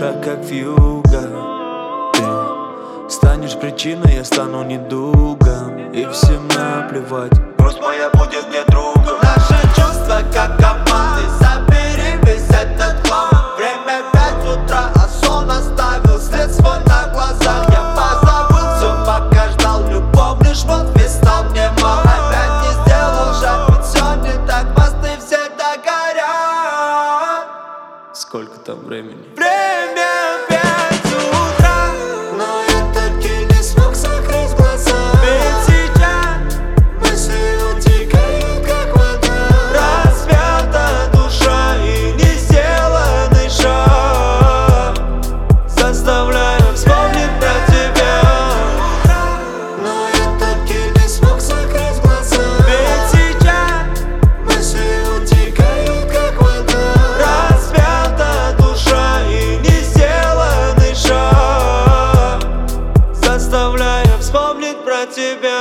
душа как вьюга. Ты станешь причиной, я стану недугом, и всем наплевать, грусть моя будет мне другом. Наши чувства как команды, забери весь этот хлам. Время 5 утра, а сон оставил след свой на глазах. Я позабыл все, пока ждал любовный жмот, ведь стал мне мал. Опять не сделал шаг, ведь все не так, мосты всегда горят. Сколько там времени? Время 5 утра, но я таки не смог закрыть глаза. Ведь сейчас мысли утекают как вода. Разбита душа и не сделанный шаг заставляю вспомнить про тебя. Но я таки не смог закрыть глаза. Ведь сейчас мысли утекают как вода. Разбита душа и не сделанный шаг заставляю вспомнить про тебя.